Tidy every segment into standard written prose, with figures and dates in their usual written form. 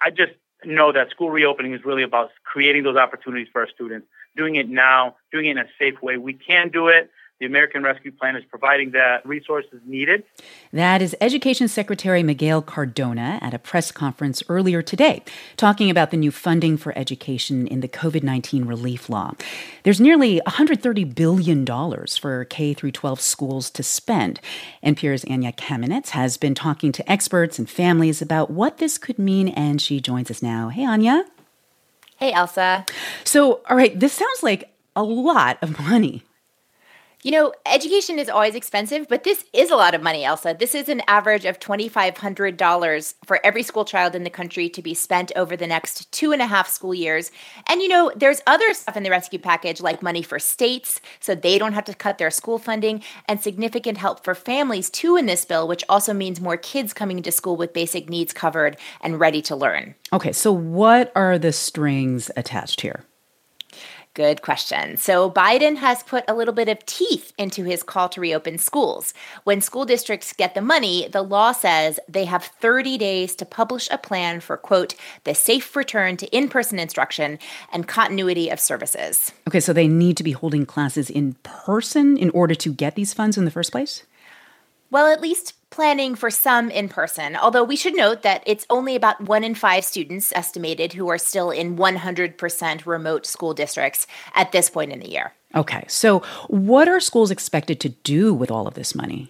I just know that school reopening is really about creating those opportunities for our students, doing it now, doing it in a safe way. We can do it. The American Rescue Plan is providing the resources needed. That is Education Secretary Miguel Cardona at a press conference earlier today, talking about the new funding for education in the COVID-19 relief law. There's nearly $130 billion for K through 12 schools to spend. NPR's Anya Kamenetz has been talking to experts and families about what this could mean, and she joins us now. Hey, Anya. Hey, Elsa. So, all right, this sounds like a lot of money. You know, education is always expensive, but this is a lot of money, Elsa. This is an average of $2,500 for every school child in the country to be spent over the next 2.5 school years. And, you know, there's other stuff in the rescue package, like money for states, so they don't have to cut their school funding, and significant help for families, too, in this bill, which also means more kids coming to school with basic needs covered and ready to learn. Okay, so what are the strings attached here? Good question. So Biden has put a little bit of teeth into his call to reopen schools. When school districts get the money, the law says they have 30 days to publish a plan for, quote, the safe return to in-person instruction and continuity of services. Okay, so they need to be holding classes in person in order to get these funds in the first place? Well, at least planning for some in person, although we should note that it's only about 1 in 5 students estimated who are still in 100% remote school districts at this point in the year. Okay, so what are schools expected to do with all of this money?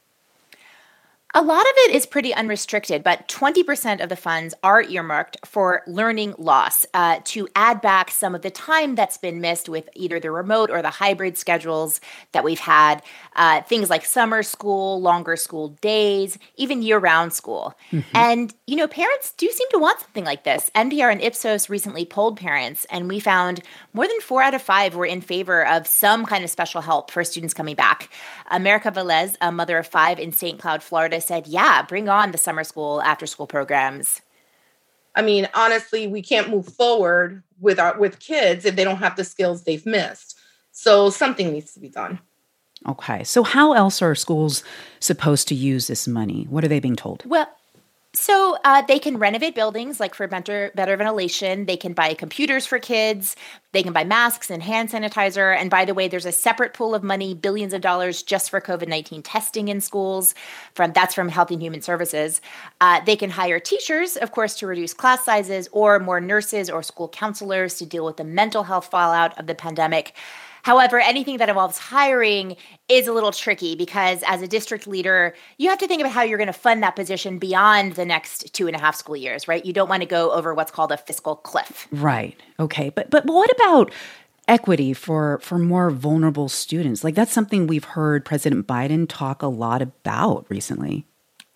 A lot of it is pretty unrestricted, but 20% of the funds are earmarked for learning loss, to add back some of the time that's been missed with either the remote or the hybrid schedules that we've had, things like summer school, longer school days, even year-round school. Mm-hmm. And, you know, parents do seem to want something like this. NPR and Ipsos recently polled parents, and we found more than 4 out of 5 were in favor of some kind of special help for students coming back. America Velez, a mother of 5 in St. Cloud, Florida, said, yeah, bring on the summer school, after school programs. I mean, honestly, we can't move forward with kids if they don't have the skills they've missed. So something needs to be done. Okay. So how else are schools supposed to use this money? What are they being told? Well, so they can renovate buildings, like for better ventilation. They can buy computers for kids. They can buy masks and hand sanitizer. And by the way, there's a separate pool of money, billions of dollars, just for COVID-19 testing in schools. That's from Health and Human Services. They can hire teachers, of course, to reduce class sizes, or more nurses or school counselors to deal with the mental health fallout of the pandemic. However, anything that involves hiring is a little tricky because as a district leader, you have to think about how you're going to fund that position beyond the next 2.5 school years, right? You don't want to go over what's called a fiscal cliff. Right. Okay. But what about equity for more vulnerable students? Like, that's something we've heard President Biden talk a lot about recently.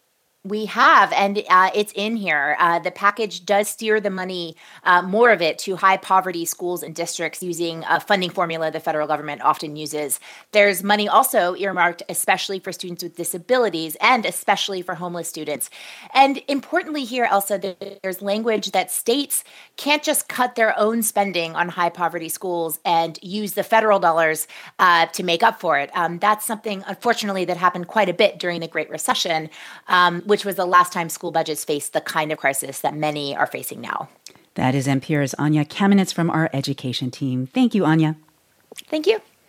We have, and it's in here. The package does steer the money, more of it, to high poverty schools and districts using a funding formula the federal government often uses. There's money also earmarked especially for students with disabilities and especially for homeless students. And importantly here, Elsa, there's language that states can't just cut their own spending on high poverty schools and use the federal dollars to make up for it. That's something, unfortunately, that happened quite a bit during the Great Recession, which was the last time school budgets faced the kind of crisis that many are facing now. That is NPR's Anya Kamenetz from our education team. Thank you, Anya. Thank you.